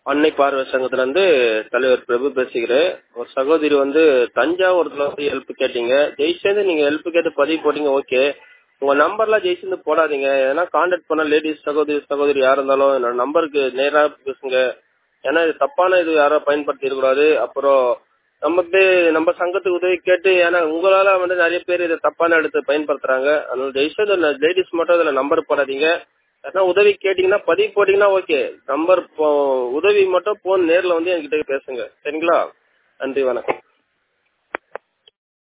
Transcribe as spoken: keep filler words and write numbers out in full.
அன்னை பார்வை சங்கத்துல இருந்து தலைவர் பிரபு பேசுகிறேன். ஒரு சகோதரி வந்து தஞ்சாவூர்ல வந்து ஹெல்ப் கேட்டீங்க. ஜெய்சேந்து நீங்க ஹெல்ப் கேட்டு பதிவு போட்டீங்க, ஓகே. உங்க நம்பர்லாம் ஜெய்சேந்து போடாதீங்க. ஏன்னா கான்டாக்ட் பண்ண லேடிஸ் சகோதரி சகோதரி யார் இருந்தாலும் என்னோட நம்பருக்கு நேரா பேசுங்க. ஏன்னா இது தப்பான இது யாரும் பயன்படுத்தி இருக்கக்கூடாது. அப்புறம் நமக்கு நம்ம சங்கத்துக்கு உதவி கேட்டு, ஏன்னா உங்களால வந்து நிறைய பேர் இதை தப்பான எடுத்து பயன்படுத்துறாங்க. அதனால ஜெய்சேந்து லேடிஸ் மட்டும் இதுல நம்பர் போடாதீங்க. ஏன்னா உதவி கேட்டீங்கன்னா பதிவு போட்டீங்கன்னா ஓகே. நம்பர் உதவி மட்டும் போன் நேர்ல வந்து என்கிட்ட பேசுங்க, சரிங்களா? நன்றி, வணக்கம்.